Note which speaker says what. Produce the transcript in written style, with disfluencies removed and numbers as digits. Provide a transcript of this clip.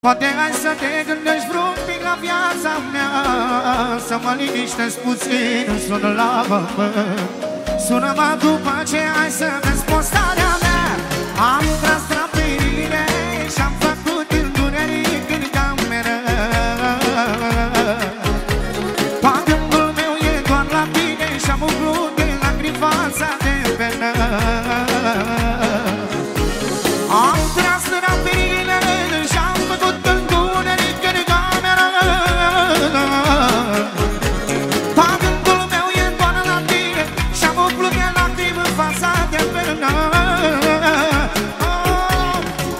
Speaker 1: Poate hai să te gândești vreun pic la viața mea, să mă liniștesc puțin, sună la pământ. Sună-mă după ce ai să vezi postarea mea. Am tras drapirine și-am făcut întuneric în cameră. Gândul meu e doar la tine și-am umplut de lacrimi fața de